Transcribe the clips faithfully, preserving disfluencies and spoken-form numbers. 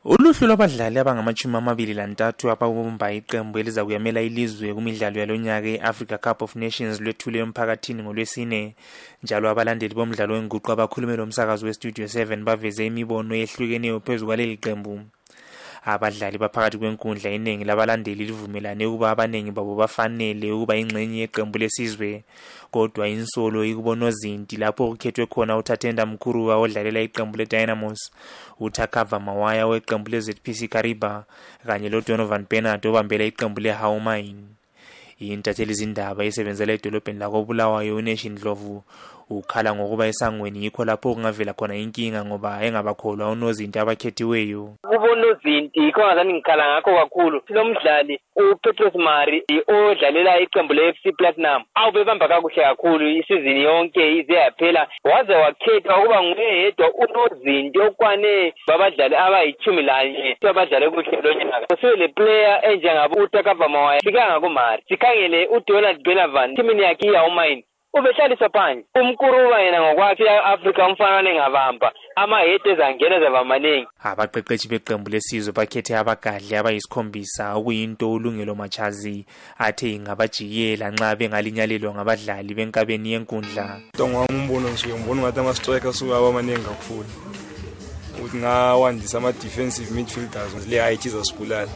Uluhlu lwabadlali abangamashumi amabili lantathu ababumba iqembu eliza kuyamela ilizwe kumidlalo yalonyaka e-Africa Cup of Nations lwethule emphakathini ngolwesine. Njalo abalandeli bomdlalo wenguqu abakhulume lo msakazo we-Studio seven baveze imibono ehlukeneyo phezu kwaleli qembu. Abadlali baphakathi kwenkundla iningi labalandeli livumelane ukuba abaningi babo bafanele ukuba ingxenye yeqembu lesizwe, kodwa insolo ikubona Zinti lapho kukhethwe khona uThatenda Mkuruwa odlalela iqembu leDynamos, uThakava Mawaya weqembu leZ P C Kariba kanye loDonovan Bernard obambela iqembu leHaumine. Intatheli izindaba isebenzela edolobheni lakoBulawayo uNation Dlovu ukhala ngokuba esangweni yikho lapho kungavela khona inkinga ngoba engabakholwa unozinti abakhethiweyo. Kubona uzinti khona ngani ngikhala ngakho kakhulu. Lomdlali uPetrus Mari odlalela iqembu le-F C Platinum awubebamba kakuhle kakhulu isizini yonke ize yaphela, waze wakhethwa ukuba nguyedwa unozinti okwane babadlali abayithumi lanye abadlale kuhle lonyaka. So le player enjengabo uThakava Mawaya sikanga kuMari, sikhangele uDonald Benavan timini yakhe iHaumine ubehlalisa phansi. Umkuruwa yena ngokwakhe eAfrika umfanane ngabamba ama-hate zangena zavamaningi. Abaqeqeshi beqembu lesizwe bakhethe abagadli abayisikhombisa okuyinto ulungelo Machazi athe ingabajikela nxa bengalinyalelwa ngabadlali benkabeni yenkundla. Ngowami umbono ngisuke ngibona ngathi ama-striker suka abamaningi kakhulu ukuthi ngawandisa ama-defensive midfielders le height izasibulala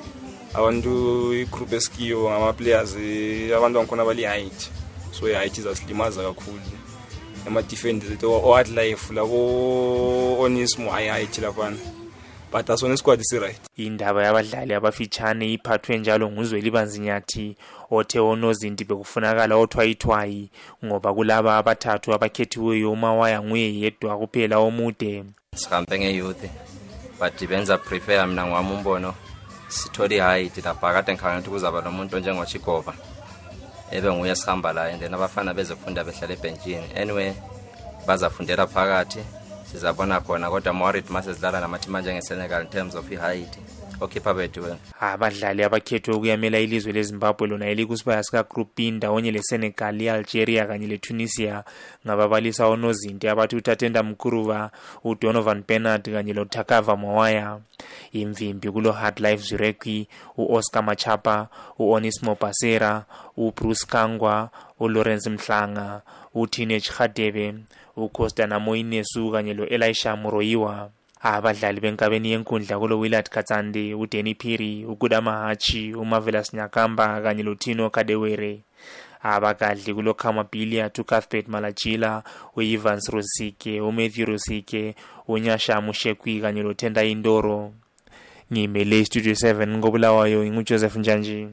abantu igroup eskiyo ngama-players abantu bangikhona bali-height, so i-height izasilimaza kakhulu ama-defenders ethu o-wildlife labo Onismo i-height laphana, but asona isquad isi-right. Indaba yabadlali abafitshane iphathwe njalo nguZwelibanzi-Nyathi othe onozinti bekufunakala othwayithwayi ngoba kulaba abathathu abakhethiweyo uMawaya nguye yedwa kuphela omude. Sihambe nge-youth but benza prefer mina ngwami umbono sithole i-height lapha kade ngikhangela ukuthi kuzaba nomuntu njengoChigova ebe nguye sihamba la and then abafana bezofunda behlala ebenchini. Anyway bazafundela phakathi sizabona khona, kodwa Morit mase sidlala namathima njengeSenegal in terms of i-height okhipha bethu. Abadlali abakhethwe ukuyamela ilizwe leZimbabwe lona elikusibaya sika Group B ndawonye leSenegal, iAlgeria kanye leTunisia ngababalisa onozinti abathi uThatenda Mkuruwa, uDonovan Bernard kanye loThakava Mawaya. Imvimbi kulo Hard Life Zureki, uOscar Machapa, uOnismo Basera, uBruce Kangwa, uLawrence Mhlanga, uTeenage Khadebe, uCosta Namoinesu kanye loElisha Muroyiwa. Abadlali benkabeni yenkundla kulo Willard Katsande, uDenny Phiri, uGudama Hachi, uMarvelous Nyakamba kanye loTino Kadewere. Abagadli kulo Khamabilia, uCuthbert Malachila, uEvans Rosike, uMatthew Rosike, uNyasha Mushekwi kanye loThenda Indoro. Ngimele Studio seven ngoBulawayo nguJoseph Njanji.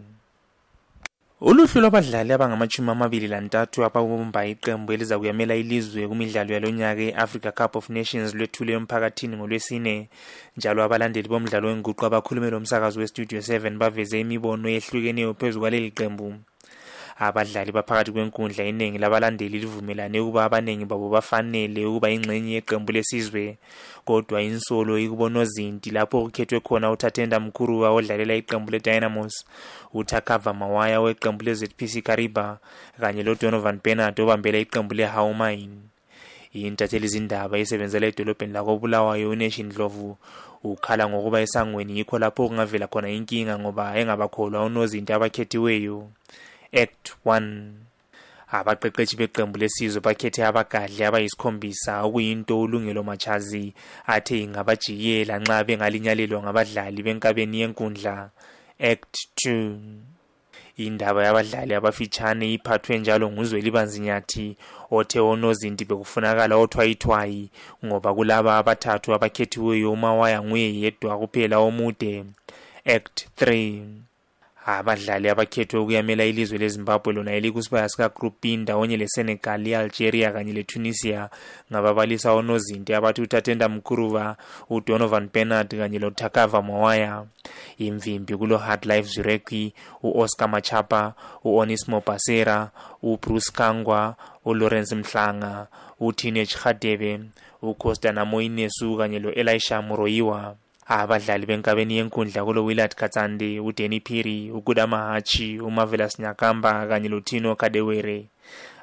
Uluhlu lwabadlali abangamashumi amabili lantathu ababumba iqembu eliza kuyamela ilizwe kumidlalo yalonyaka e-Africa Cup of Nations lwethule emphakathini ngolwesine. Njalo abalandeli bomdlalo wenguqu abakhulume lo msakazo we-Studio seven baveze imibono ehlukeneyo phezu kwaleli qembu. Abadlali baphakathi kwenkundla iningi labalandeli livumelane ukuba abaningi babo bafanele ukuba ingxenye yeqembu lesizwe, kodwa insolo ikubona Zinti lapho kukhethwe khona uThatenda Mkuruwa odlalela iqembu leDynamos, uThakava Mawaya weqembu leZ P C Kariba kanye loDonovan Bernard obambela iqembu leHaumine. Intatheli izindaba isebenzela edolobheni lakoBulawayo uNation Dlovu ukhala ngokuba esangweni yikho lapho kungavela khona inkinga ngoba engabakholwa unozinti abakhethiweyo. Act one. Abaqeqeshi beqembu lesizwe bakhethe abagadli abayisikhombisa okuyinto ulungelo Machazi athe ingabajikela nxa bengalinyalelwa ngabadlali benkabeni yenkundla. Act two. Indaba yabadlali abafitshane iphathwe njalo nguZwelibanzi-Nyathi othe onozinti bekufunakala othwayithwayi ngoba kulaba abathathu abakhethiweyo uMawaya nguye yedwa kuphela omude. Act three. Abadlali abakhethwe ukuyamela ilizwe leZimbabwe lona elikusibaya sika Group B ndawonye leSenegal, iAlgeria kanye leTunisia ngababalisa onozinti abathi uThatenda Mkuruwa, uDonovan Bernard kanye loThakava Mawaya. Imvimbi kulo Hard Life Zureki, uOscar Machapa, uOnismo Basera, uBruce Kangwa, uLawrence Mhlanga, uTeenage Khadebe, uCosta Namoinesu kanye loElisha Muroyiwa. Abadlali benkabeni yenkundla kulo Willard Katsande, uDenny Phiri, uGudama Hachi, uMarvelous Nyakamba kanye loTino Kadewere.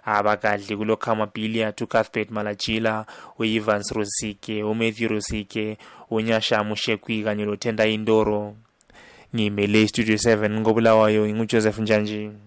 abakadli kulokhama Billiard, uCuthbert Malajila, uEvans Rosike, uMatthew Rosike, uNyashamu Shekwi kanye loThenda Indoro. Ngimele Studio seven ngobulawayo ngingujoseph Njanji.